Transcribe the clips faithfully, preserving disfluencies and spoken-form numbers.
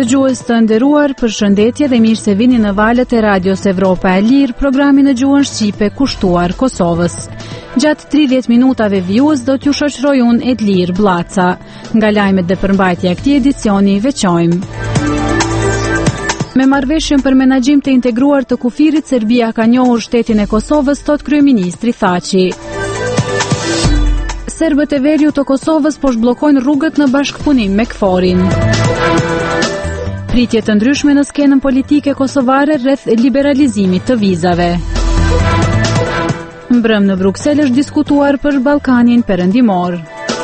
Dëgjues të nderuar, përshëndetje dhe mirë se vini në valët e Radios Evropa e Lirë, programin në gjuhën shqipe kushtuar Kosovës. Gjatë tridhjetë minutave vjues do t'ju shoqëroj unë Edlir Blaca. Nga lajmet dhe përmbajtja e këtij edicioni veçojmë. Me marrëveshjen për menaxhim të integruar të kufirit, Serbia ka njohur shtetin e Kosovës, thot kryeministri Thaçi. Serbët e veriut të Kosovës po zhbllokojnë rrugët në bashkëpunim me KFOR-in. Pritje të ndryshme në skenën politike kosovare rreth liberalizimit të vizave. Mbrëm në Bruksel është diskutuar për Ballkanin Perëndimor.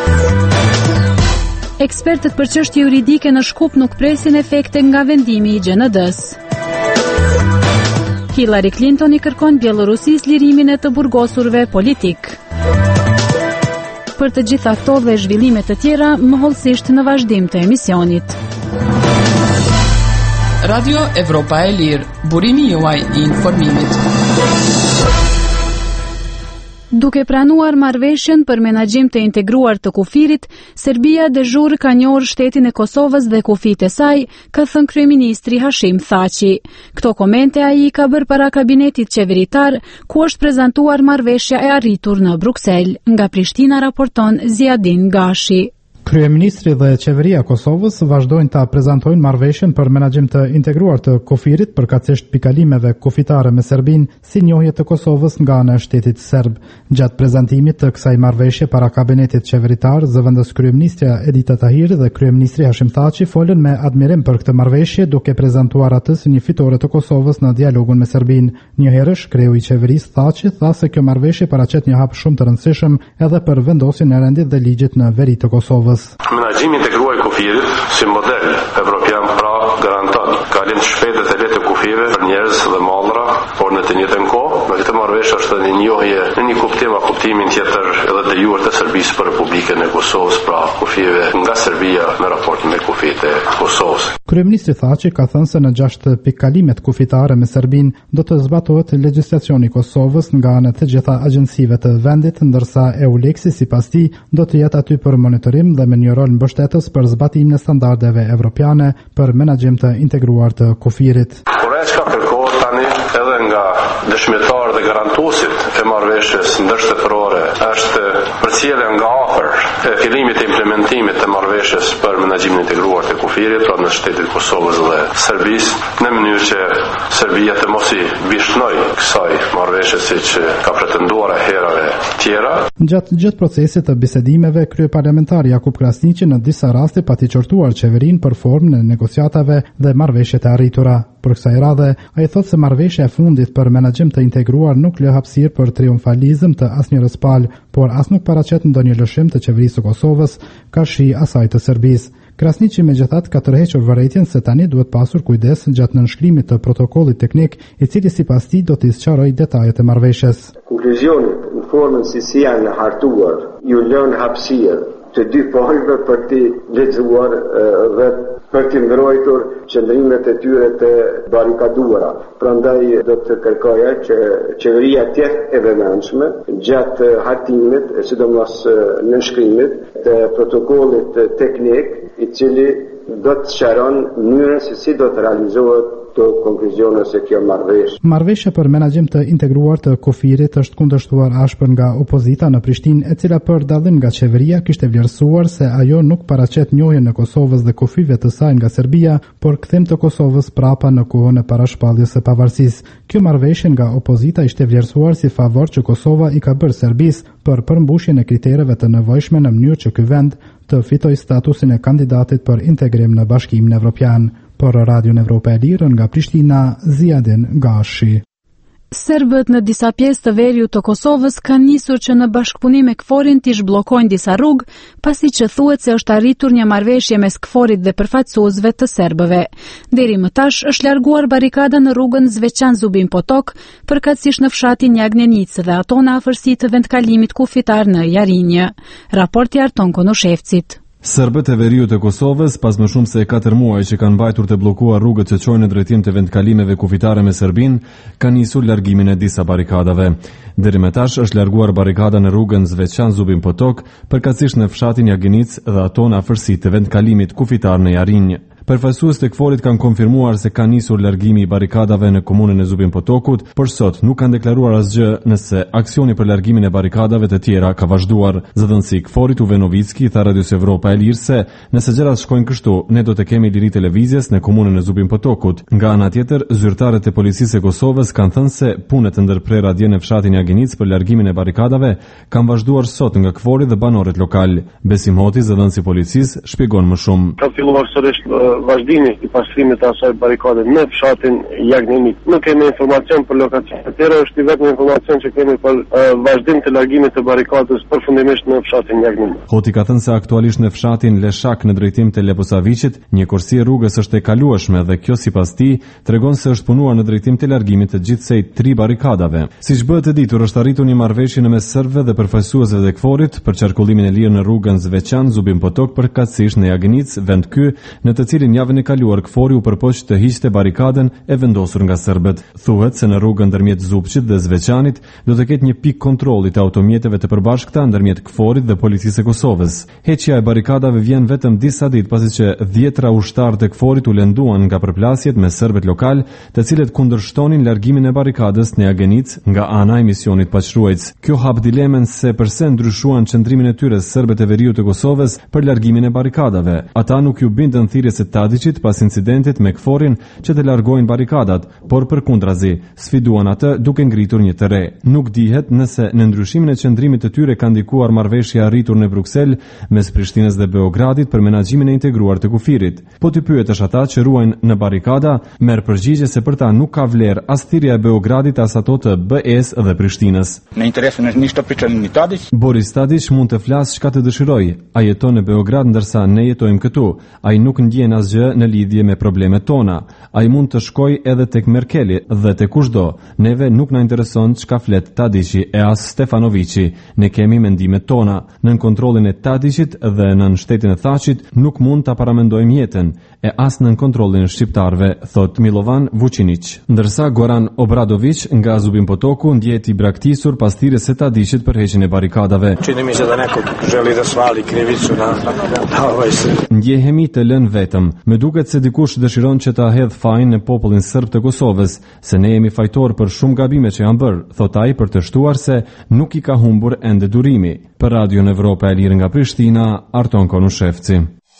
Ekspertët për çështje juridike në Shkup nuk presin efekte nga vendimi i G N D-s. Hillary Clinton i kërkon Bielorusis lirimin e të burgosurve politik. Për të gjitha këto dhe zhvillime të tjera, më hollësisht në vazhdim të emisionit. Radio Evropa e Lirë, burimi juaj i informimit. Duke pranuar marrëveshjen për menaxhim të integruar të kufirit, Serbia de jure ka njohur shtetin e Kosovës dhe kufijt e saj, ka thënë kryeministri Hashim Thaçi. Këto komente ai i ka bërë para kabinetit qeveritar, ku është prezantuar marrëveshja e arritur në Bruksel. Nga Prishtina raporton Ziadin Gashi. Kryeministri dhe qeveria e Kosovës vazhdojnë ta prezantojnë marrëveshjen për menaxhim të integruar të kufirit përkatësisht pikalimeve kufitare me Serbinë si njohje të Kosovës nga ana e shtetit serb. Gjatë prezantimit të kësaj marrëveshje para kabinetit qeveritar, zëvendës kryeministja Edita Tahiri dhe kryeministri Hashim Thaçi folën me admirim për këtë marrëveshje, duke prezantuar atë si një fitore të Kosovës në dialogun me Serbinë. Një herësh kreu i qeverisë Thaçi tha se kjo marrëveshje paraqet një hap shumë të rëndësishëm edhe për vendosjen e rendit dhe ligjit në veri të Kosovës. Menaxhimi integruar i kufirit si model evropian pra garanton kalim të shpejtë dhe të lehtë të kufive për njerëz dhe mallra, por në të njëjtën kohë, me këtë marrëveshje është një njohje në një kuptim a kuptimin tjetër edhe të juar të Serbisë për Republikën e Kosovës, pra kufive nga Serbia në raport me kufijt e Kosovës. Kryeministri Thaçi ka thënë se në gjashtë pikëkalimet kufitare me Serbinë do të zbatohet legjislacioni i Kosovës nga ana të gjitha agjencive të vendit, ndërsa EULEX-i sipas tij do të jetë aty për monitorim dhe me një rol mbështetës për zbatimin e standardeve evropiane për menaxhim të integruar të kufirit. Por ajo çka kërkohet tani edhe nga dëshmitar dhe garantuesit e marrëveshjes ndërshtetërore është përcjellja nga afër e fillimit të implementimit të marrëveshjes për menaxhimin e integruar të kufirit pra në shtetin e Kosovës dhe Serbisë, në mënyrë që Serbia të mos i bishnojë kësaj marrëveshje siç ka pretenduar herave tjera. Gjatë gjithë procesit të bisedimeve, kryeparlamentari Jakub Krasniqi në disa raste pati qortuar qeverinë për formën e negociatave dhe marrëveshjet e arritura. Për kësaj radhe, ai thotë se marrëveshja e fundit për menaxhim të integruar nuk lë hapësirë për triumfalizëm të asnjërs palë, por as nuk paraqet ndonjë lëshim të qeverisë së Kosovës, ka shi asaj të Serbisë. Krasniqi megjithatë ka tërhequr vërejtjen se tani duhet pasur kujdes gjatë nënshkrimit të protokollit teknik, i cili sipas tij do të sqarojë detajet e marrëveshjes. Konkluzionit në formën si si janë hartuar, ju lën hapësirë të dy palëve për të lexuar dhe për të mbrojtur qëndrimet e tyre të barikaduara. Prandaj do të kërkoja që qeveria të jetë e vëmendshme gjatë hartimit, sidomos nënshkrimit të protokollit teknik, i cili do të sqaron mënyrën se si do të realizohet të konkluzione se kjo marrëveshje. Marrëveshja për menaxhim të integruar të kufirit është kundërshtuar ashpër nga opozita në Prishtinë, e cila për dallim nga qeveria kishte vlerësuar se ajo nuk paraqet njohjen e Kosovës dhe kufive të saj nga Serbia, por kthim të Kosovës prapa në kohën e parashpalljes së pavarësisë. Kjo marrëveshje nga opozita ishte vlerësuar si favor që Kosova i ka bërë Serbisë për përmbushjen e kritereve të nevojshme në mënyrë që ky vend të fitojë statusin e kandidatit për integrim në Bashkimin Evropian. Por Radion Evropa e Lirë nga Prishtina, Ziadin Gashi. Serbët në disa pjesë të veriut të Kosovës kanë nisur që në bashkëpunim me KFOR-in t'i zhbllokojnë disa rrugë, pasi që thuhet se është arritur një marrëveshje mes KFOR-it dhe përfaqësuesve të serbëve. Deri më tash është larguar barikada në rrugën Zveçan Zubin Potok, përkatësisht në fshatin Jagnjenice dhe ato në afërsi të vendkalimit kufitar në Jarinje. Raporti Arton Konoshevcit. Serbët e veriut e Kosovës, pas më shumë se katër muaj që kanë mbajtur të bllokuar rrugët që çojnë në drejtim të vendkalimeve kufitare me Serbinë, kanë nisur largimin e disa barikadave. Deri më tash është larguar barikada në rrugën Zveçan Zubin Potok, përkatësisht në fshatin Jaginic dhe ato në afërsi të vendkalimit kufitar në Jarinj. Përfaqësuesit e KFOR-it kanë konfirmuar se ka nisur largimi i barikadave në komunën e Zubin Potokut, por sot nuk kanë deklaruar asgjë nëse aksioni për largimin e barikadave të tjera ka vazhduar. Zëdhënësi i KFOR-it Uve Novicki tha Radios Evropa e Lirë se nëse gjërat shkojnë kështu, ne do të kemi liri televizjes në komunën e Zubin Potokut. Nga ana tjetër, zyrtarët e policisë e Kosovës kanë thënë se punët e ndërprera dje në fshatin Jaginic për largimin e barikadave kanë vazhduar sot nga KFOR-i dhe banorët lokal. Besim Hoti, zëdhënësi i policisë, shpjegon më shumë. Ka filluar sërish vazhdimi i pastrimit të asaj barikade në fshatin Jagninik. Nuk kemi informacion për lokacion të tjera, është i vetëm informacion që kemi për uh, vazhdim të largimit të barikadës përfundimisht në fshatin Jagninik. Hoti ka thënë se aktualisht në fshatin Leshak në drejtim të Leposavicit, një kursi e rrugës është e kalueshme dhe kjo sipas tij tregon se është punuar në drejtim të largimit të gjithsej tri barikadave. Siç bëhet e ditur, është arritur një marrëveshje në mes serbëve dhe përfaqësuesve të KFOR-it për qarkullimin e lirë në rrugën Zveçan Zubin Potok përkatësisht në Jagnic, vend ky në të cilin javën e kaluar KFOR-i u përpoq të hiqte barikadën e vendosur nga serbët. Thuhet se në rrugën ndërmjet Zupçit dhe Zveçanit do të ketë një pikë kontrolli të automjeteve të përbashkëta ndërmjet KFOR-it dhe policisë së Kosovës. Heqja e barikadave vjen vetëm disa ditë pasi që dhjetra ushtarë të KFOR-it u lënduan nga përplasjet me serbët lokal, të cilët kundërshtonin largimin e barikadës në Jagenic nga ana e misionit paqërues. Kjo hap dilemen se pse ndryshuan qëndrimin e tyre serbët e veriut të Kosovës për largimin e barikadave. Ata nuk ju bindën thirrjes së Tadićit pas incidentit me KFOR-in që të largojnë barikadat, por përkundrazi sfiduan atë duke ngritur një të re. Nuk dihet nëse në ndryshimin e qëndrimit të tyre ka ndikuar marrëveshja arritur në Bruksel mes Prishtinës dhe Beogradit për menaxhimin e integruar të kufirit. Po ti pyetësh ata që ruajnë në barikada, merr përgjigje se për ta nuk ka vlerë as thirrja e Beogradit as ato të B E-s dhe Prishtinës. Në interesin e nishtë priçanit Tadić. Boris Tadić mund të flasë çka të dëshirojë. Ai jeton në Beograd ndërsa ne jetojmë këtu. Ai nuk ndjen asgjë në lidhje me problemet tona. Ai mund të shkojë edhe tek Merkeli dhe tek kushdo. Neve nuk na intereson çka flet Tadići e as Stefanoviçi. Ne kemi mendimet tona. Nën kontrollin e Tadićit dhe nën shtetin e Thaçit nuk mund ta paramendojmë jetën, e as nën kontrollin e shqiptarëve, thot Milovan Vučinić. Ndërsa Goran Obradović nga Zubin Potoku ndjehet i braktisur pas thirrjes së Tadićit për heqjen e barikadave. Čini mi se da neko želi da svali krivicu na na ovaj srpski. Ndjehemi të lënë vetëm. Më duket se dikush dëshiron që ta hedh fajin në popullin serb të Kosovës, se ne jemi fajtor për shumë gabime që janë bërë, thot ai për të shtuar se nuk i ka humbur ende durimi. Për Radion Evropa e Lirë nga Prishtina, Arton Konushevci.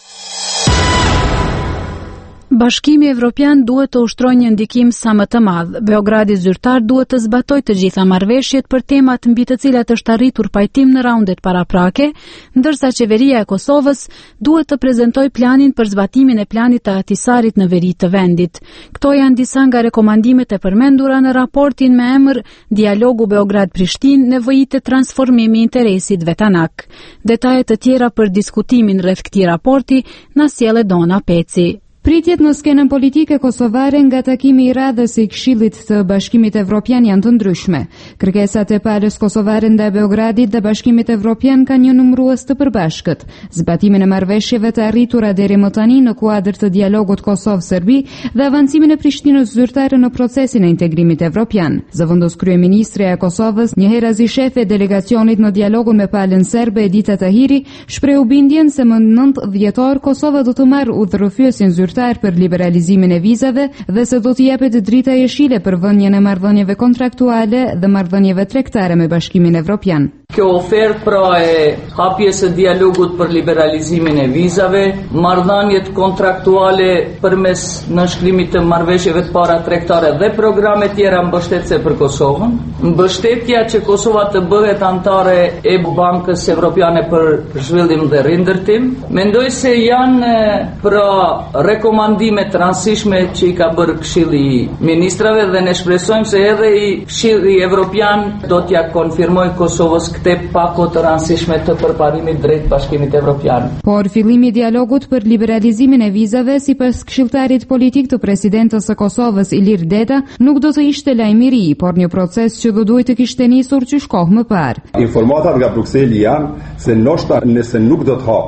Bashkimi Evropian duhet të ushtrojë një ndikim sa më të madh. Beogradi zyrtar duhet të zbatojë të gjitha marrëveshjet për temat mbi të cilat është arritur pajtim në raundet paraprake, ndërsa qeveria e Kosovës duhet të prezantojë planin për zbatimin e planit të Ahtisarit në veri të vendit. Këto janë disa nga rekomandimet e përmendura në raportin me emër Dialogu Beograd-Prishtinë, nevojitë të transformimi i interesit vetanak. Detajet të tjera për diskutimin rreth këtij raporti na sjell Dona Peci. Pritjet në skenën politike kosovare nga takimi i radhës i Këshillit të Bashkimit Evropian janë të ndryshme. Kërkesat e palës kosovare ndaj Beogradit dhe Bashkimit Evropian kanë një numërues të përbashkët. Zbatimin e marrëveshjeve të arritura deri më tani në kuadër të dialogut Kosovë-Serbi dhe avancimin e Prishtinës zyrtare në procesin e integrimit evropian. Zëvendës kryeministrja e Kosovës, njëherëzi shefe e delegacionit në dialogun me palën serbe Edita Tahiri, shprehu bindjen se më nëntë dhjetor Kosova do të marrë udhërrëfyesin zyrtar për liberalizimin e vizave dhe se do t'i japet drita jeshile për vënien e marrëdhënieve kontraktuale dhe marrëdhënieve tregtare me Bashkimin Evropian. Kjo ofertë pra e hapjes së dialogut për liberalizimin e vizave, marrëdhëniet kontraktuale përmes nënshkrimit të marrëveshjeve të para tregtare dhe programe tjera mbështetëse për Kosovën, mbështetja që Kosova të bëhet antare e Bankës Evropiane për Zhvillim dhe Rindërtim, mendoj se janë pra rekomandime të rëndësishme që i ka bërë Këshilli i Ministrave dhe ne shpresojmë se edhe i Këshilli Evropian do t'ja konfirmojë Kosovës këtë pako të rëndësishme të përparimit drejt Bashkimit Evropian. Por fillimi i dialogut për liberalizimin e vizave sipas këshilltarit politik të presidentës së Kosovës Ilir Deta nuk do të ishte lajmëri, por një proces që do duhet të kishte nisur qysh kohë më parë. Informatat nga Brukseli janë se ndoshta nëse nuk do të hapet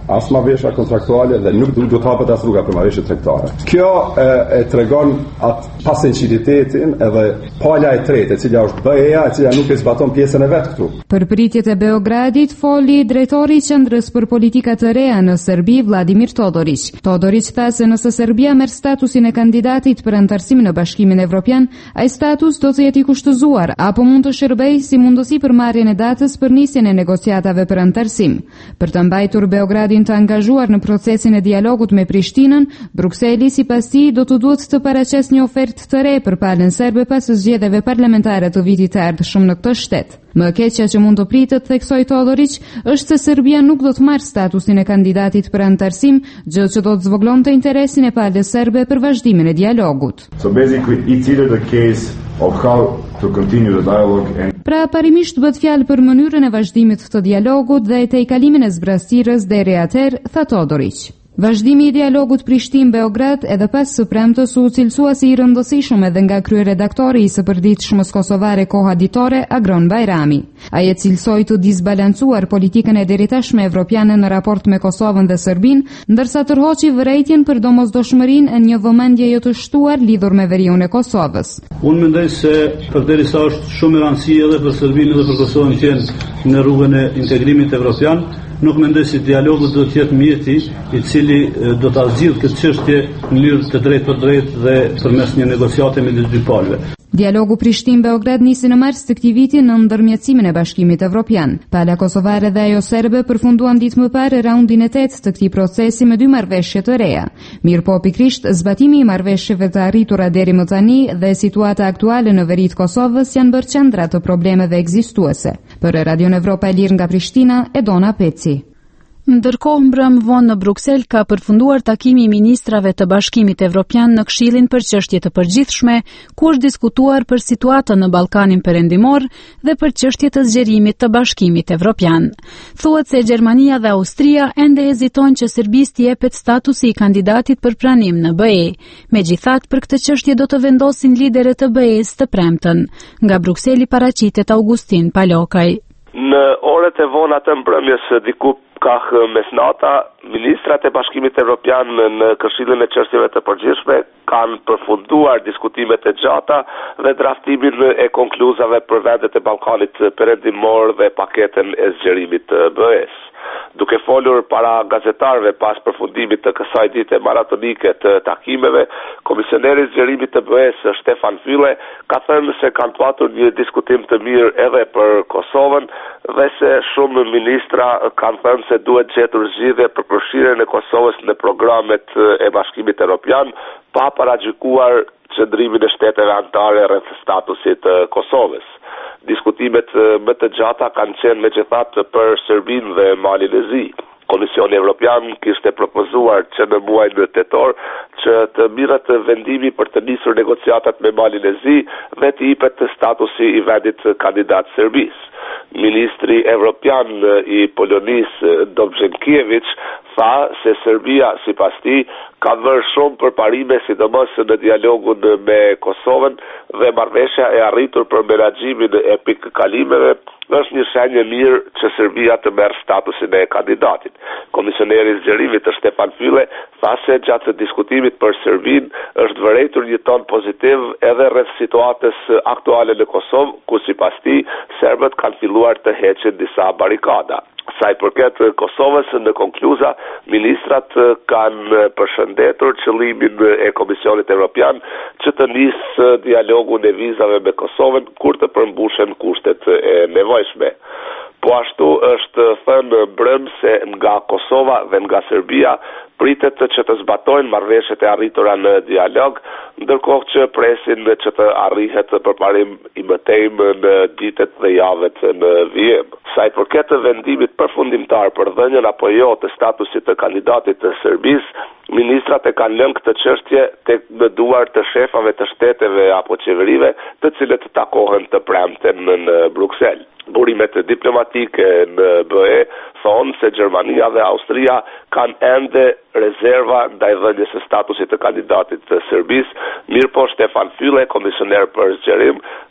as marrëveshja kontraktuale dhe nuk do të hapet as rruga për marrëveshje tregtare. Kjo e, e tregon atë pasinqeritetin edhe pala e tretë, e cila është B E-ja, e cila nuk e zbaton pjesën e vet këtu. Për pritjet e Beogradit foli drejtori i Qendrës për Politika të Reja në Serbi, Vladimir Todorić. Todorić tha se nëse Serbia merr statusin e kandidatit për anëtarësim në Bashkimin Evropian, ai status do të jetë i kushtëzuar apo mund të shërbejë si mundësi për marrjen e datës për nisjen e negociatave për anëtarësim. Për të mbajtur Beogradin të angazhuar në procesin e dialogut me Prishtinën, Brukseli sipas tij do të duhet të paraqesë një ofertë të re për palën serbe pas zgjedhjeve parlamentare të vitit të ardhshëm në këtë shtet. Më e keqja që mund të pritet, theksoi Todorić, është se Serbia nuk do të marrë statusin e kandidatit për anëtarësim, gjë që do të zvogëlonte interesin e palës serbe për vazhdimin e dialogut. So basically it's either the case of how to continue the dialogue and Pra parimisht bëhet fjalë për mënyrën e vazhdimit të dialogut dhe të kalimin e zbrastirës deri atëherë, tha Todorić. Vazhdimi i dialogut Prishtinë-Beograd edhe pas së premtës u cilësua si i rëndësishëm edhe nga kryeredaktori i së përditshmës kosovare Koha Ditore, Agron Bajrami. Ai e cilësoi të disbalancuar politikën e deritashme evropiane në raport me Kosovën dhe Serbinë, ndërsa tërhoqi vërejtjen për domosdoshmërinë e një vëmendje jo të shtuar lidhur me veriun e Kosovës. Unë mendoj se përderisa është shumë e rëndësishme edhe për Serbinë edhe për Kosovën që janë në rrugën e integrimit evropian, nuk mendoj se dialogu do të jetë mjeti i cili do ta zgjidhë këtë çështje në mënyrë të drejtë për drejtë dhe përmes një negociate me dy palëve. Dialogu Prishtinë-Beograd nisi në mars të këtij viti në ndërmjetësimin e Bashkimit Evropian. Pala kosovare dhe ajo serbe përfunduan ditë më parë raundin e tetë të këtij procesi me dy marrëveshje të reja. Mirëpo pikërisht zbatimi i marrëveshjeve të arritura deri më tani dhe situata aktuale në veri të Kosovës janë bërë qendra të problemeve ekzistuese. Për Radio Evropa e Lirë nga Prishtina, Edona Peci. Ndërkohë mbrëm vonë në Bruksel ka përfunduar takimi i ministrave të Bashkimit Evropian në Këshillin për çështje të përgjithshme, ku është diskutuar për situatën në Ballkanin Perëndimor dhe për çështje të zgjerimit të Bashkimit Evropian. Thuhet se Gjermania dhe Austria ende hezitojnë që Serbisë t'i jepet statusi i kandidatit për pranim në B E. Megjithatë, për këtë çështje do të vendosin liderët e B E-s të premten. Nga Brukseli paraqitet Augustin Palokaj. Në orët e vona të mbrëmjes diku kah mesnata, ministrat e Bashkimit Evropian në Këshillin e çështjeve të përgjithshme kanë përfunduar diskutimet e gjata dhe draftimin e konkluzave për vendet e Ballkanit Perëndimor dhe paketën e zgjerimit të B E-s. Duke folur para gazetarëve pas përfundimit të kësaj dite maratonike të takimeve, komisioneri i zgjerimit të B E-s Stefan Füle ka thënë se kanë patur një diskutim të mirë edhe për Kosovën dhe se shumë ministra kanë thënë se duhet gjetur zgjidhje për përfshirjen e Kosovës në programet e Bashkimit Evropian pa paragjykuar qëndrimin e shteteve anëtare rreth statusit të Kosovës. Diskutimet më të gjata kanë qenë megjithatë për Serbinë dhe Malin e Zi. Komisioni Evropian kishte propozuar që në muajin tetor që të mirët vendimi për të nisur negociatat me Malin e Zi dhe të jepet statusi i vendit kandidat Serbisë. Ministri Evropian i Polonisë Dobzhenkiewicz tha se Serbia sipas tij ka vërë shumë përparime sidomos në dialogun me Kosovën dhe marrëveshja e arritur për menaxhimin e pikëkalimeve është një shenjë mirë që Serbia të merr statusin e kandidatit. Komisioneri i zgjerimit Stefan Füle tha se gjatë diskutimit për Serbinë është vërejtur një ton pozitiv edhe rreth situatës aktuale në Kosovë, ku sipas tij serbët kanë filluar të heqin disa barikada. Sa i përket Kosovës, në konkluza, ministrat kanë përshëndetur qëllimin e Komisionit Evropian që të nisë dialogun e vizave me Kosovën kur të përmbushen kushtet e nevojshme. Po ashtu është thënë brëm se nga Kosova dhe nga Serbia pritet që të zbatojnë marrëveshjet e arritura në dialog, ndërkohë që presin që të arrihet përparim i mëtejmë në ditët dhe javët në vijim. Sa i përket të vendimit përfundimtar për dhënien apo jo të statusit të kandidatit të Serbisë, ministrat e kanë lënë këtë çështje tek në duar të shefave të shteteve apo qeverive, të cilët takohen të premten në Bruksel. Burimet diplomatike në B E thonë se Gjermania dhe Austria kanë ende rezerva ndaj dhënies së statusit të kandidatit të Serbisë, mirëpo Stefan Füle, komisioner për zgjerim,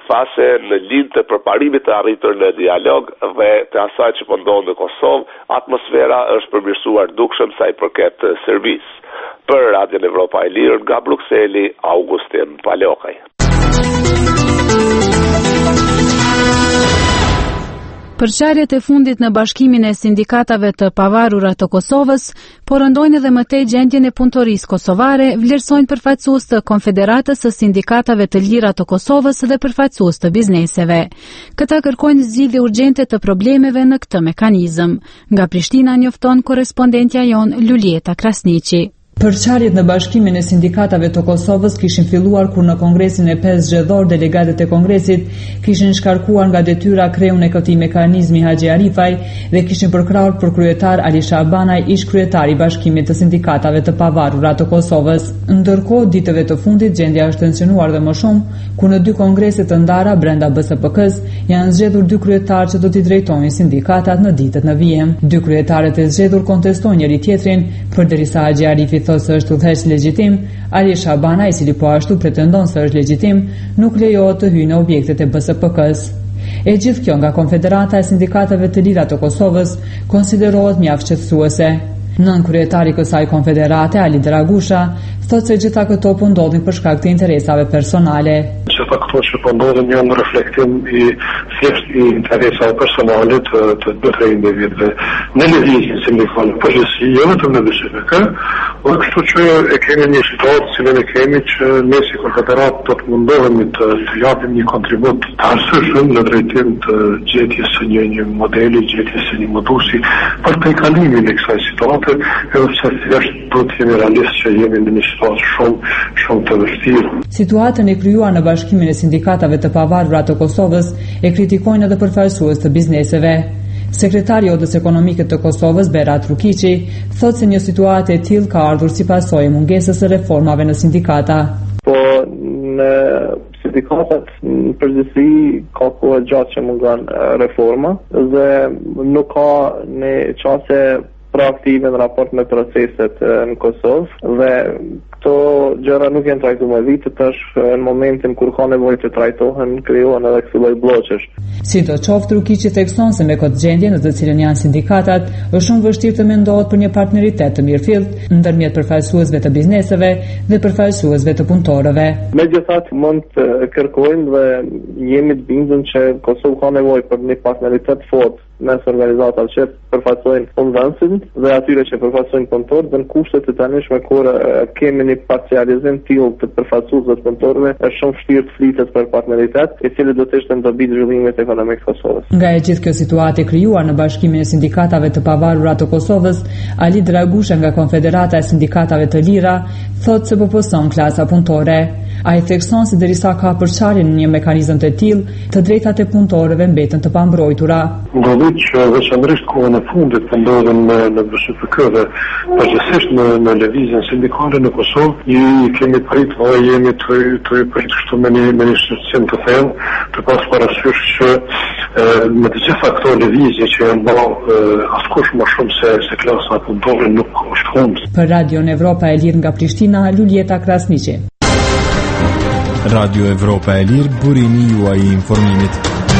thashe në lidhje të përparimit të arritur në dialog dhe të asaj që po ndodh në Kosovë, atmosfera është përmirësuar dukshëm sa i përket Serbisë. Për Radion Evropa e Lirë nga Brukseli, Augustin Palokaj. Përçarjet e fundit në Bashkimin e Sindikatave të Pavarura të Kosovës porëndojnë edhe më tej gjendjen e punëtorisë kosovare, vlerësojnë përfaqësues të Konfederatës së Sindikatave të Lira të Kosovës dhe përfaqësues të bizneseve. Këta kërkojnë zgjidhje urgjente të problemeve në këtë mekanizëm. Nga Prishtina njofton korrespondentja jon Lulieta Krasniqi. Përçarjet në Bashkimin e Sindikatave të Kosovës kishin filluar kur në Kongresin e pesë zgjedhor delegatët e Kongresit kishin shkarkuar nga detyra kreun e këtij mekanizmi Haxhi Arifaj dhe kishin përkrahur për kryetar Ali Shabanaj, ish kryetari i Bashkimit të Sindikatave të Pavarura të Kosovës. Ndërkohë, ditëve të fundit gjendja është tensionuar dhe më shumë, ku në dy kongrese të ndara brenda B S P K-s janë zgjedhur dy kryetarë që do t'i drejtojnë sindikatat në ditët në vijim. Dy kryetarët e zgjedhur kontestojnë njëri tjetrin, përderisa Haxhi Arifi thotë se është udhëheq legjitim, Ali Shabana, i cili po ashtu pretendon se është legjitim, nuk lejohet të hyjë në objektet e B S P K-s. E gjithë kjo nga Konfederata e Sindikatave të Lira të Kosovës konsiderohet mjaft shqetësuese. Nën kryetari i kësaj konfederate, Ali Dragusha, thotë se gjitha këto po ndodhin për shkak të interesave personale. Gjitha këto që po ndodhin janë në reflektim i thjesht i interesave personale të të dy tre individëve në lëvizjen sindikale përgjithësi, jo vetëm në B S P K, por kështu që e kemi një situatë si ne kemi që ne si konfederatë do të mundohemi të, të japim një kontribut të arsyeshëm në drejtim të gjetjes së një, një modeli, gjetjes së një modusi për pejkalimin e kësaj situate, edhe pse thjesht do të jemi realistë që jemi në një situatë shumë shumë të vështirë. Situatën e krijuar në Bashkimin e Sindikatave të Pavarura të Kosovës e kritikojnë edhe përfaqësues të bizneseve. Sekretari i Odës Ekonomike të Kosovës, Berat Rukiqi, thotë se një situatë e tillë ka ardhur si pasojë musgesës së reformave në sindikata. Po në sindikatat në përgjithësi ka kohë gjatë që mungon reforma dhe nuk ka në çaste proaktive në raport me proceset në Kosovë dhe këto gjëra nuk janë trajtuar me vite tash në momentin kur ka nevojë të trajtohen krijohen edhe këto lloj bloqesh. Sidoqoftë Rukiqi thekson se me këtë gjendje në të cilën janë sindikatat, është shumë vështirë të mendohet për një partneritet të mirëfillt ndërmjet përfaqësuesve të bizneseve dhe përfaqësuesve të punëtorëve. Megjithatë mund të kërkojnë dhe jemi të bindur që Kosova ka nevojë për një partneritet fort mes organizatave që përfaqësojnë punëdhënësin dhe atyre që përfaqësojnë punëtorët dhe në kushtet të tanishme kur kemi një parcializim tillë të përfaqësuesve të punëtorëve, është shumë vështirë të flitet për partneritet, i cili do të ishte në dobi të zhvillimit ekonomik të Kosovës. Nga e gjithë kjo situatë e krijuar në Bashkimin e Sindikatave të Pavarura të Kosovës, Ali Dragusha nga Konfederata e Sindikatave të Lira thotë se po poson klasa punëtore. Ai thekson se derisa ka përçarje në një mekanizëm të tillë, të drejtat e punëtorëve mbeten të pambrojtura. Ndodhi që veçanërisht kohën e fundit po ndodhen në në B S P K dhe përgjithsisht në në lëvizjen sindikale në Kosovë, i kemi pritur dhe jemi të të pritur kështu me një me një shqetësim të thellë, të pas parasysh që me të gjitha këto lëvizje që janë bërë askush më shumë se se klasa punëtore nuk është humbur. Për Radion Evropa e Lirë nga Prishtina, Lulieta Krasniqi. Radio Evropa e Lirë, burimi juaj i informimit.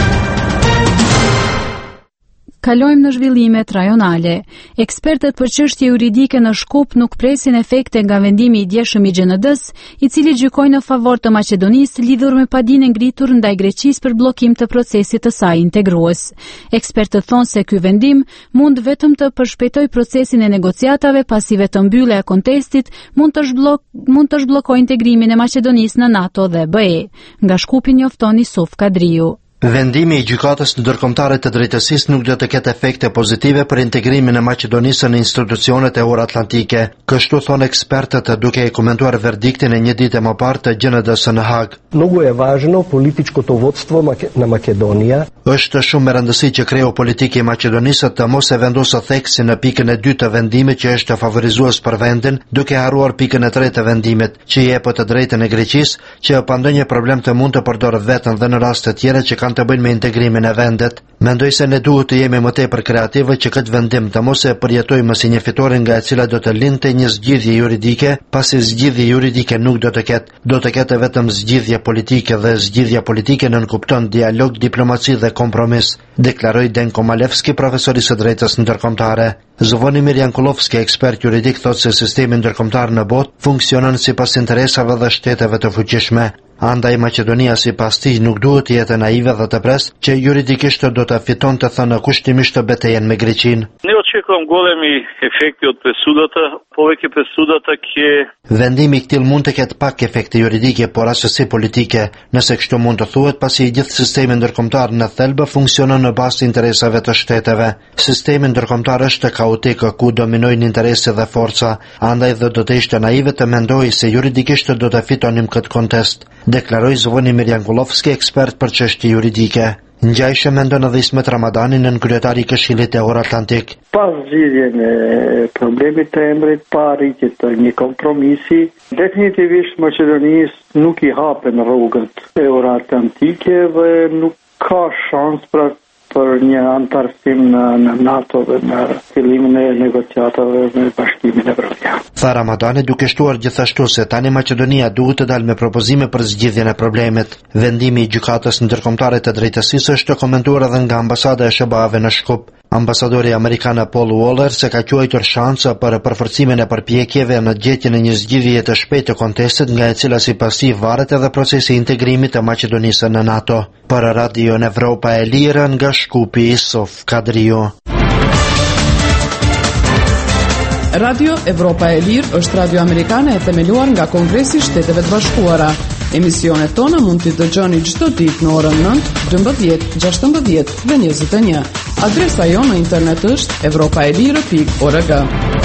Kalojmë në zhvillimet rajonale. Ekspertët për çështje juridike në Shkup nuk presin efekte nga vendimi i djeshëm i G N D-s, i cili gjykoi në favor të Maqedonisë lidhur me padinë ngritur ndaj Greqisë për bllokim të procesit të saj integrues. Ekspertët thonë se ky vendim mund vetëm të përshpejtojë procesin e negociatave, pasi vetëm mbyllja e kontestit mund të zhblok mund të zhbllokojë integrimin e Maqedonisë në NATO dhe B E. Nga Shkupi njofton Yusuf Kadriu. Vendimi i gjykatës ndërkombëtare të drejtësisë nuk do të ketë efekte pozitive për integrimin e Maqedonisë në institucionet euroatlantike, kështu thonë ekspertët duke e komentuar verdiktin e një dite më parë të G N D-s në Hag. Mnogo je važno političko vodstvo na Makedonija. Është shumë me rëndësi që kreu politiki i Maqedonisë të mos e vendosë theksin në pikën e dytë të vendimit që është favorizues për vendin, duke harruar pikën e tretë të vendimit, që jepet të drejtën e Greqisë, që pa ndonjë problem të mund të përdorë veten dhe në raste të tjera që kanë kanë të bëjnë me integrimin e vendet. Mendoj se ne duhet të jemi më tepër kreativë që këtë vendim të mos e përjetojmë si një fitore nga e cila do të linte një zgjidhje juridike, pasi zgjidhje juridike nuk do të ketë, do të ketë vetëm zgjidhje politike dhe zgjidhja politike nënkupton dialog, diplomaci dhe kompromis, deklaroi Denko Malevski, profesor i së drejtës ndërkombëtare. Zvonimir Jankulovski, ekspert juridik, thotë se sistemi ndërkombëtar në botë funksionon sipas interesave dhe shteteve të fuqishme. Andaj Maqedonia sipas tij nuk duhet të jetë naive dhe të prest që juridikisht do të fitonte thënë kushtimisht të betejën me Greqinë. Ne očekujemo golemi efekti od presudata, poveki presudata që vendimi i këtij mund të ketë pak efekte juridike, por asesi politike, nëse kështu mund të thuhet, pasi i gjithë sistemi ndërkombëtar në thelbë funksionon në bazë të interesave të shteteve. Sistemi ndërkombëtar është kaotik, ku dominojnë interesi dhe forca, andaj dhe do të ishte naive të mendojë se juridikisht do të fitonim këtë kontest, deklaroi Zvonimir Jankulovski, ekspert për çështje juridike. Ngjajshëm mendon edhe Ismet Ramadani, nën kryetari i Këshillit Euroatlantik. Pas zgjidhjen e problemit të emrit, pa arritje të një kompromisi, definitivisht Maqedonisë nuk i hapen rrugët euroatlantike dhe nuk ka shans për për një antarësim në, në NATO dhe në fillimin e negociatave me Bashkimin Evropian. Tha Ramadani, duke shtuar gjithashtu se tani Maqedonia duhet të dalë me propozime për zgjidhjen e problemit. Vendimi i gjykatës ndërkombëtare të drejtësisë është komentuar edhe nga ambasada e S B A-ve në Shkup. Ambasadori amerikan Paul Waller se ka quajtur shansa për përforcimin e përpjekjeve në gjetjen e një zgjidhje të shpejtë të kontestit, nga e cila sipas tij varet edhe procesi i integrimit të Maqedonisë në NATO. Për Radio Evropa e Lirë, nga Shkupi, Sof Kadriu. Radio Evropa e Lirë është radio amerikane e themeluar nga Kongresi i Shteteve të Bashkuara. Emisionet tona mund t'i dëgjoni çdo ditë në orën nëntë, dymbëdhjetë, gjashtëmbëdhjetë dhe njëzet e një. Adresa jonë në internet është evropaelire pikë org.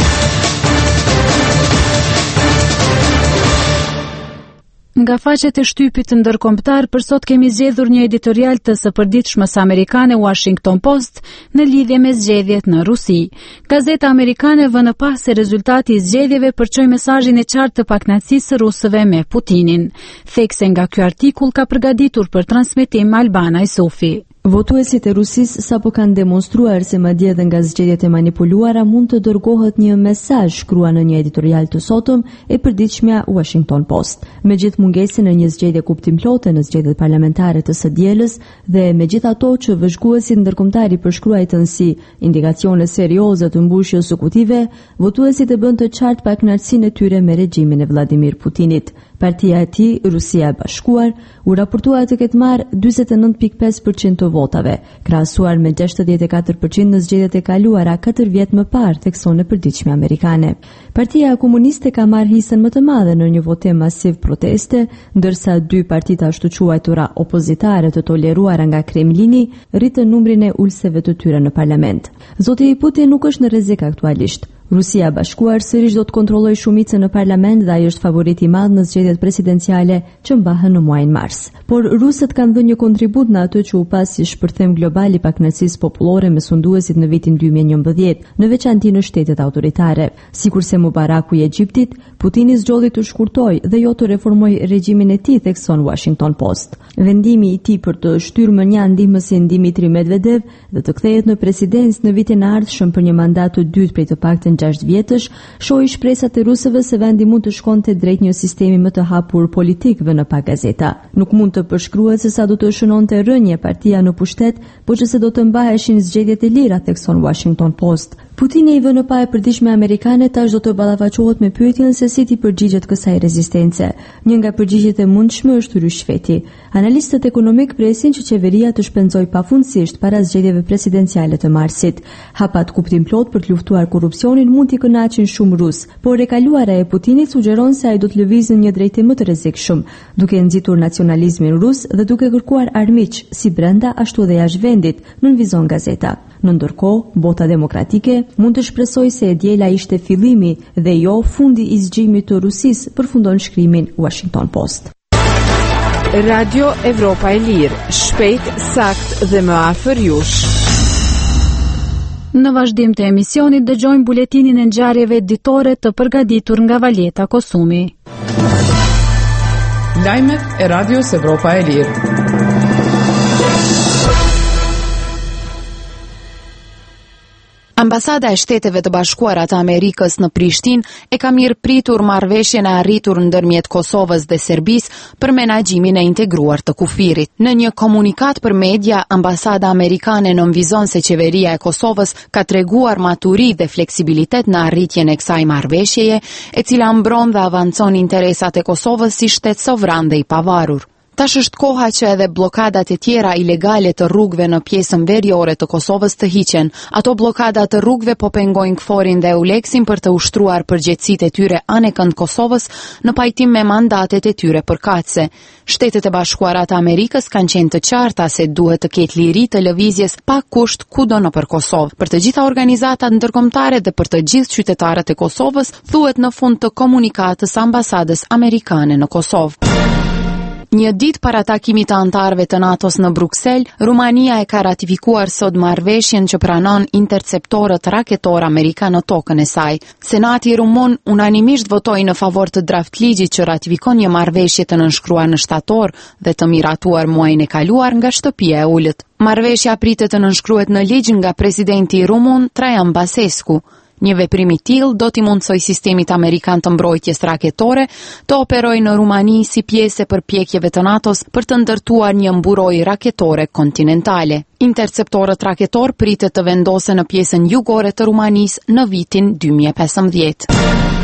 Nga faqet e shtypit të ndërkombëtar, për sot kemi zgjedhur një editorial të së përditshmës amerikane Washington Post në lidhje me zgjedhjet në Rusi. Gazeta amerikane vënë pas se rezultati i zgjedhjeve përçoi mesazhin e qartë të pakënaqësisë së rusëve me Putinin. Thekse nga ky artikull ka përgatitur për transmetim Albana Isufi. Votuesit e Rusisë sapo kanë demonstruar se madje edhe nga zgjedhjet e manipuluara mund të dërgohet një mesazh, shkrua në një editorial të sotëm e përditshmja Washington Post. Megjithë mungesën e një zgjedhje kuptimplote në zgjedhjet parlamentare të së dielës dhe megjithato që vëzhguesit ndërkombëtar i përshkruajtën si indikacione serioze të mbushjes eksekutive, votuesit e bën të qartë pakënaqësinë e tyre me regjimin e Vladimir Putinit. Partia e tij, Rusia e Bashkuar, u raportua të ketë marrë njëzet e nëntë pikë pesë përqind të votave, krahasuar me gjashtëdhjetë e katër përqind në zgjedhjet e kaluara katër vjet më parë, thekson e përditshme amerikane. Partia Komuniste ka marrë hisën më të madhe në një votim masiv proteste, ndërsa dy partitë ashtu quajtura opozitare të toleruara nga Kremlini rritën numrin e ulseve të tyre në parlament. Zoti Putin nuk është në rrezik aktualisht. Rusia e Bashkuar sërish do të kontrollojë shumicën në parlament dhe ai është favorit i madh në zgjedhjet presidenciale që mbahen në muajin mars. Por rusët kanë dhënë një kontribut në atë që u pas si shpërthim global i pakënaqësisë popullore me sunduesit në vitin dy mijë e njëmbëdhjetë, në veçanti në shtetet autoritare. Sikurse Mubaraku i Egjiptit, Putini zgjodhi të shkurtojë dhe jo të reformojë regjimin e tij, thekson Washington Post. Vendimi i tij për të shtyrë mënjan ndihmësin Dmitri Medvedev dhe të kthehet në presidencë në vitin e ardhshëm për një mandat të dytë prej të paktën gjashtë vjetësh, shohi shpresat e rusëve se vendi mund të shkonte drejt një sistemi më të hapur politik, vënë pa gazeta. Nuk mund të përshkruhet se sa do të shënonte rënje partia në pushtet, por që se do të mbaheshin zgjedhjet e lira, thekson Washington Post. Putini i vënë pa e përditshme amerikane tash do të ballafaqohet me pyetjen se si ti përgjigjet kësaj rezistence. Një nga përgjigjet e mundshme është ryshfeti. Analistët ekonomik presin që qeveria të shpenzojë pafundësisht para zgjedhjeve presidenciale të marsit. Hapat kuptim plot për të luftuar korrupsionin mund t'i kënaqin shumë rus, por e kaluara e Putinit sugjeron se ai do të lëvizë në një drejtim më të rrezikshëm, duke nxitur nacionalizmin rus dhe duke kërkuar armiq si brenda ashtu edhe jashtë vendit, nënvizon gazeta. Në ndërkohë, bota demokratike mund të shpresojë se e diela ishte fillimi dhe jo fundi i zgjimit të Rusisë, përfundon shkrimin Washington Post. Radio Evropa e Lirë, shpejt, sakt dhe më afër jush. Në vazhdim të emisionit dëgjojmë buletinin e ngjarjeve ditore të përgatitur nga Valeta Kosumi. Lajmet e Radios Evropa e Lirë. Ambasada e Shteteve të Bashkuara të Amerikës në Prishtinë e ka mirëpritur marrëveshjen e arritur ndërmjet Kosovës dhe Serbisë për menaxhimin e integruar të kufirit. Në një komunikat për media, ambasada amerikane nënvizon se qeveria e Kosovës ka treguar maturi dhe fleksibilitet në arritjen e kësaj marrëveshjeje, e cila mbron dhe avancon interesat e Kosovës si shtet sovran dhe i pavarur. Tash është koha që edhe blokadat e tjera ilegale të rrugëve në pjesën veriore të Kosovës të hiqen. Ato blokada të rrugëve po pengojnë KFOR-in dhe EULEX-in për të ushtruar përgjegjësitë e tyre anëkënd Kosovës në pajtim me mandatet e tyre përkatëse. Shtetet e Bashkuara të Amerikës kanë qenë të qarta se duhet të ketë liri të lëvizjes pa kusht kudo nëpër Kosovë. Për të gjitha organizatat ndërkombëtare dhe për të gjithë qytetarët e Kosovës, thuhet në fund të komunikatës ambasadës amerikane në Kosovë. Një ditë para takimit të antarëve të NATO-s në Bruksel, Rumania e ka ratifikuar sot marrëveshjen që pranon interceptorët raketor amerikan në tokën e saj. Senati rumun unanimisht votoi në favor të draftligjit që ratifikon një marrëveshje të nënshkruar në shtator dhe të miratuar muajin e kaluar nga shtëpia e ulët. Marrëveshja pritet të nënshkruhet në ligj nga presidenti rumun Traian Basescu. Një veprim i tillë do t'i mundsoj sistemit amerikan të mbrojtjes raketore të operojë në Rumani si pjesë e përpjekjeve të NATO-s për të ndërtuar një mburojë raketore kontinentale. Interceptorët raketor pritet të vendosen në pjesën jugore të Rumanisë në vitin dy mijë e pesëmbëdhjetë.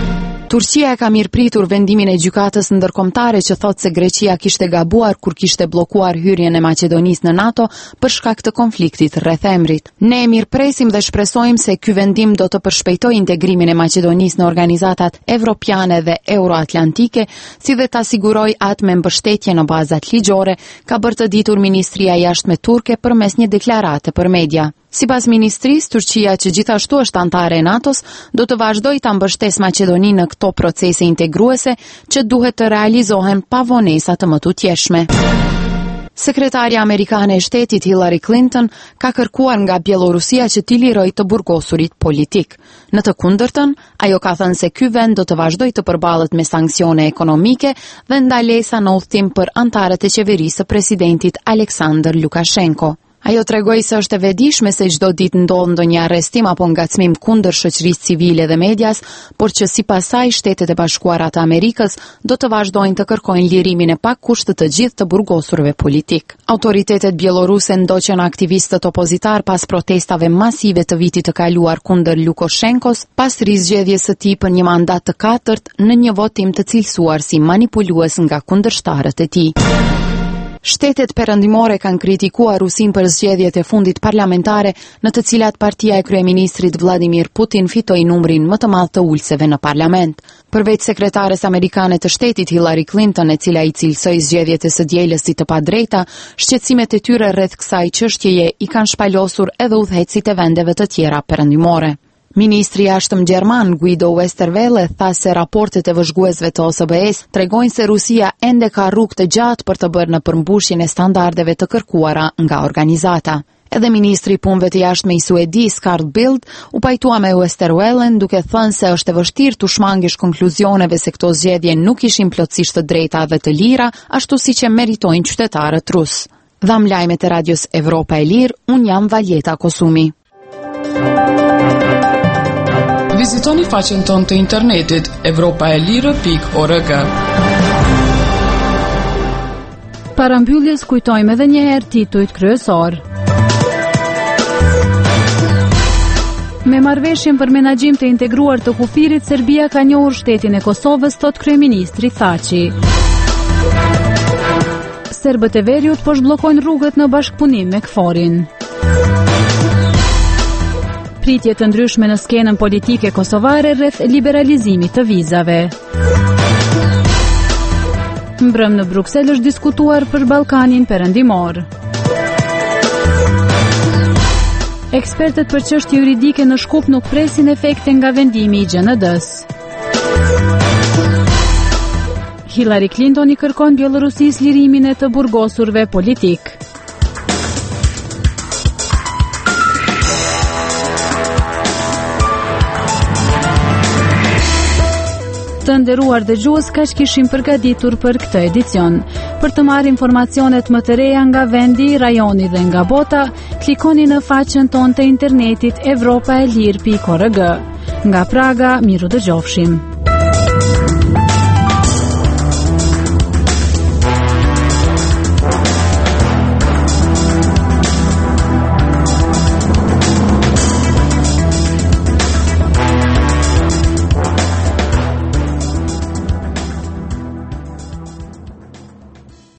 Turqia e ka mirëpritur vendimin e gjykatës ndërkombëtare që thotë se Greqia kishte gabuar kur kishte bllokuar hyrjen e Maqedonisë në NATO për shkak të konfliktit rreth emrit. Ne e mirëpresim dhe shpresojmë se ky vendim do të përshpejtojë integrimin e Maqedonisë në organizatat evropiane dhe euroatlantike, si dhe ta sigurojë atë me mbështetje në bazat ligjore, ka bërë të ditur Ministria e Jashtme turke përmes një deklarate për media. Sipas ministrisë, Turqia, që gjithashtu është antare e NATO-s, do të vazhdojë ta mbështesë Maqedoninë në këto procese integruese që duhet të realizohen pa vonesa të mëtutjeshme. Sekretarja amerikane e shtetit Hillary Clinton ka kërkuar nga Bielorusia që t'i lirojë të burgosurit politik. Në të kundërtën, ajo ka thënë se ky vend do të vazhdojë të përballet me sanksione ekonomike dhe ndalesa në udhtim për antarët e qeverisë së presidentit Aleksandr Lukashenko. Ajo tregoi se është e vetëdijshme se çdo ditë ndodh ndonjë arrestim apo ngacmim kundër shoqërisë civile dhe medias, por që sipas saj Shtetet e Bashkuara të Amerikës do të vazhdojnë të kërkojnë lirimin e pakusht të gjithë të burgosurve politik. Autoritetet bieloruse ndoqën aktivistët opozitar pas protestave masive të vitit të kaluar kundër Lukashenkos, pas rizgjedhjes së tij për një mandat të katërt në një votim të cilësuar si manipulues nga kundërshtarët e tij. Shtetet perëndimore kanë kritikuar Rusin për zgjedhjet e fundit parlamentare në të cilat partia e kryeministrit Vladimir Putin fitoi numrin më të madh të ulëseve në parlament. Përveç sekretares amerikane të shtetit Hillary Clinton, e cila i cilësoi zgjedhjet e së dielës si të padrejta, shqetësimet e tyre rreth kësaj çështjeje i kanë shpalosur edhe udhëheqësit e vendeve të tjera perëndimore. Ministri i Jashtëm gjerman Guido Westerwelle tha se raportet e vëzhguesve të O S B E-s tregojnë se Rusia ende ka rrugë të gjatë për të bërë në përmbushjen e standardeve të kërkuara nga organizata. Edhe ministri i punëve të jashtme i Suedisë Carl Bildt u pajtua me Westerwellen duke thënë se është e vështirë të shmangesh konkluzioneve se këto zgjedhje nuk ishin plotësisht të drejta dhe të lira, ashtu siç e meritojnë qytetarët rus. Dham lajmet e Radios Evropa e Lirë, un jam Valjeta Kosumi. Vizitoni faqen tonë të internetit evropaelire pikë org. Para mbylljes kujtojmë edhe një herë titujt kryesor. Me marrëveshjen për menaxhim të integruar të kufirit, Serbia ka njohur shtetin e Kosovës, thot kryeministri Thaçi. Serbët e Veriut po zhbllokojnë rrugët në bashkëpunim me KFOR-in. Pritje të ndryshme në skenën politike kosovare rreth liberalizimit të vizave. Mbrëm në Bruksel është diskutuar për Ballkanin Perëndimor. Ekspertët për çështje juridike në Shkup nuk presin efekte nga vendimi i G N D-s. Hillary Clinton i kërkon Bielorusisë lirimin e të burgosurve politik. Të nderuar dëgjues, kaq kishim përgatitur për këtë edicion. Për të marrë informacionet më të reja nga vendi, rajoni dhe nga bota, klikoni në faqen tonë të internetit evropaelir pikë org. Nga Praga, miru dëgjofshim.